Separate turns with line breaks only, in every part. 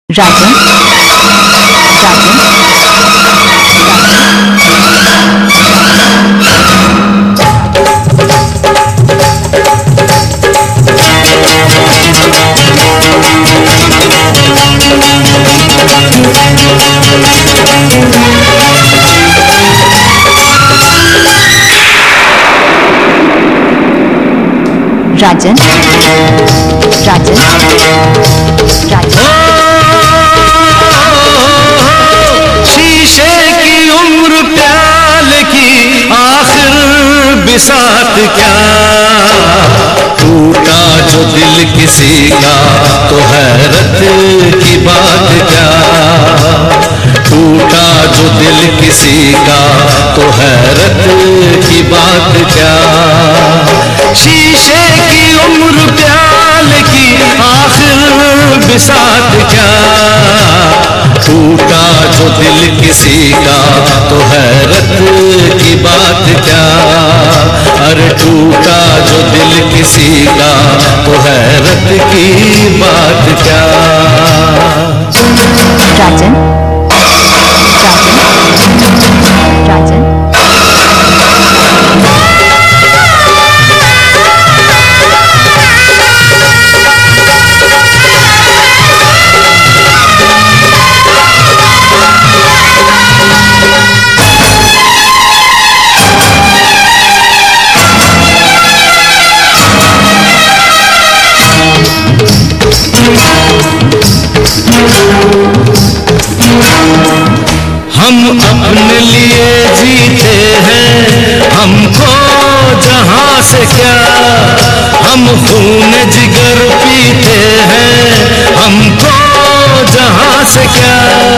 राजन राजन राजन राजन
शीशे की उम्र प्याल की आखिर बिसात क्या, टूटा जो दिल किसी का तो हैरत की बात क्या, टूटा जो दिल किसी का तो हैरत की बात क्या। शीशे की उम्र प्याल की आखिर बिसात क्या, टूटा जो दिल किसी का तो हैरत की बात क्या, अरे टूटा जो दिल किसी का तो हैरत की बात क्या।
राजन राजन
हम अपने लिए जीते हैं, हमको जहां से क्या, हम खून जिगर पीते हैं, हमको जहां से क्या।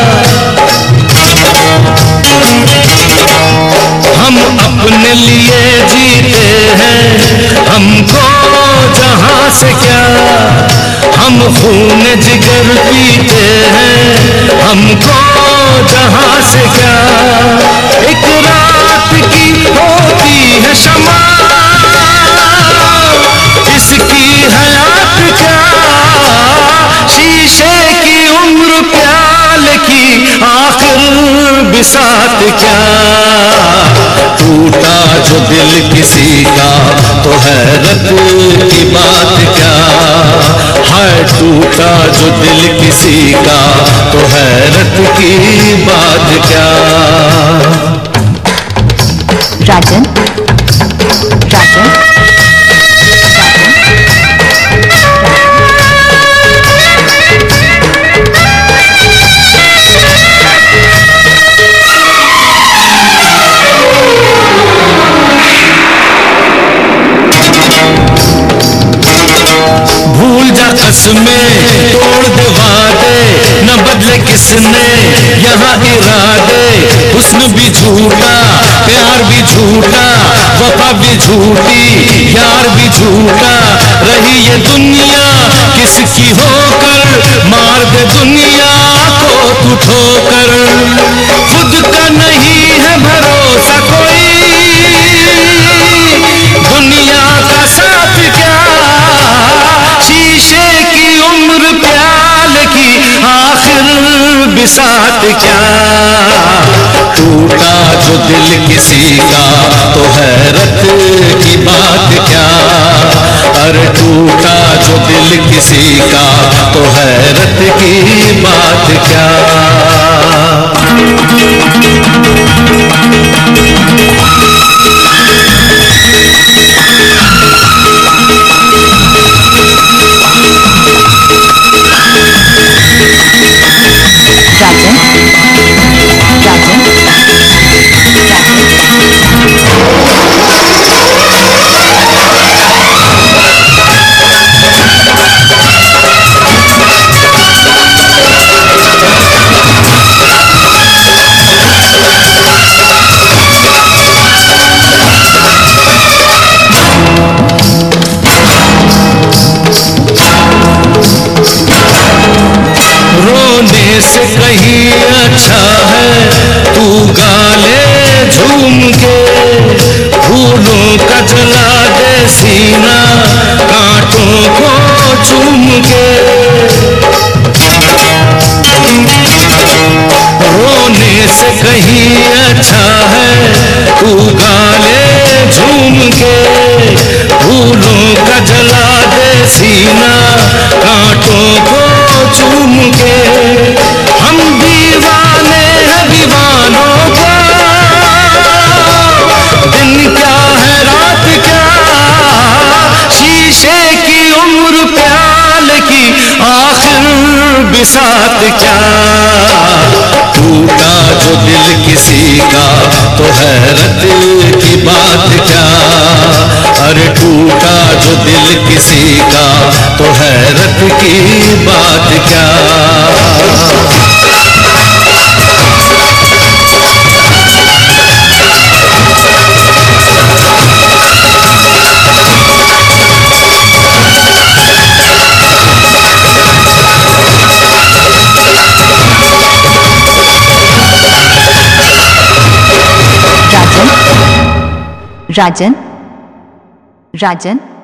हम अपने लिए जीते हैं, हमको जहां से क्या, हम खून जिगर पीते हैं, हमको जहां से क्या। एक रात की होती है शमा, इसकी हयात क्या, शीशे की उम्र प्याल की आखिर बिसात क्या, टूटा जो दिल किसी का तो हैरत की बात क्या, हाय टूटा जो दिल किसी का तो हैरत की बात क्या।
राजन राजन
भूल जा कसमें तोड़ दे वादे, न बदले किसने यहाँ इरादे, हुस्न भी झूठा प्यार भी झूठा, वफा भी झूठी यार भी झूठा, रही ये दुनिया किसकी होकर, मार दे दुनिया को तू ठोकर, खुद का नहीं है भरोसा कोई, दुनिया का साथ क्या, शीशे की उम्र प्याल की आखिर बिसात क्या, टूटा जो दिल किसी का तो हैरत की बात क्या, अरे टूटा जो दिल किसी का तो हैरत की बात क्या। रोने से कहीं अच्छा है तू गा ले झूम के, फूलों का जला दे सीना कांटों को चूम के, नहीं अच्छा है तू गा ले झूम के, फूलों का जला दे सीना कांटों को चूम के। हम दीवाने हैं दीवानों का, दिन क्या है रात क्या, शीशे की उम्र प्याल की आखिर बिसात क्या। टूटा जो दिल किसी का तो हैरत की बात क्या, अरे टूटा जो दिल किसी का तो हैरत की बात क्या।
राजन, राजन, राजन।